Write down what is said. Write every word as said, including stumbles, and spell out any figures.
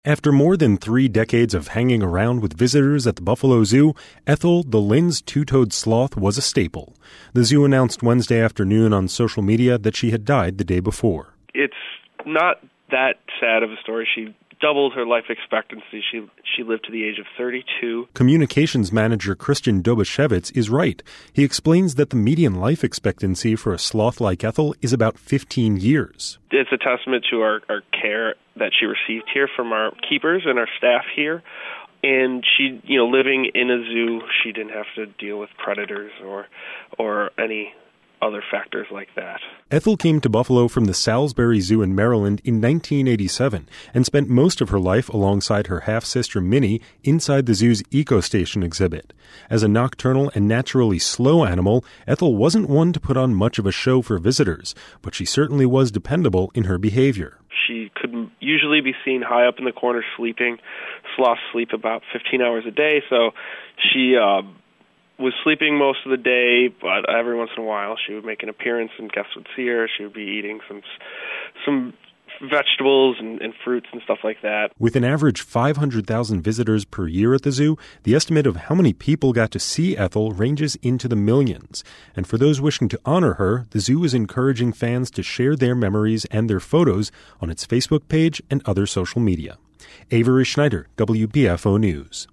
After more than three decades of hanging around with visitors at the Buffalo Zoo, Ethel, the Linz two-toed sloth, was a staple. The zoo announced Wednesday afternoon on social media that she had died the day before. It's not that sad of a story. She doubled her life expectancy. She she lived to the age of thirty-two. Communications manager Christian Dobashevitz is right. He explains that the median life expectancy for a sloth like Ethel is about fifteen years. It's a testament to our, our care that she received here from our keepers and our staff here. And she, you know, living in a zoo, she didn't have to deal with predators or or any other factors like that. Ethel came to Buffalo from the Salisbury Zoo in Maryland in nineteen eighty-seven and spent most of her life alongside her half-sister Minnie inside the zoo's EcoStation exhibit. As a nocturnal and naturally slow animal, Ethel wasn't one to put on much of a show for visitors, but she certainly was dependable in her behavior. She could usually be seen high up in the corner sleeping. Sloths sleep about fifteen hours a day, so she uh, was sleeping most of the day, but every once in a while she would make an appearance and guests would see her. She would be eating some some vegetables and, and fruits and stuff like that. With an average five hundred thousand visitors per year at the zoo, the estimate of how many people got to see Ethel ranges into the millions. And for those wishing to honor her, the zoo is encouraging fans to share their memories and their photos on its Facebook page and other social media. Avery Schneider, W B F O News.